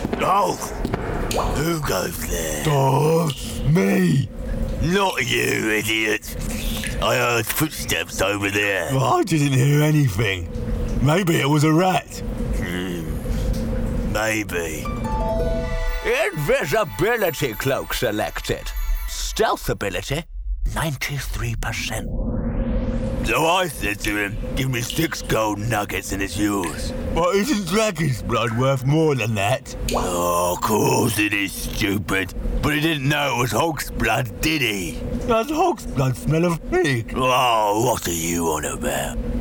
Oh! Who goes there? Oh, me! Not you, idiot! I heard footsteps over there. I didn't hear anything. Maybe it was a rat. Maybe. Invisibility cloak selected. Stealth ability, 93%. So I said to him, give me 6 gold nuggets and it's yours. But isn't dragon's blood worth more than that? Oh, of course it is, stupid. But he didn't know it was hog's blood, did he? Does hog's blood smell of pig? Oh, what are you on about?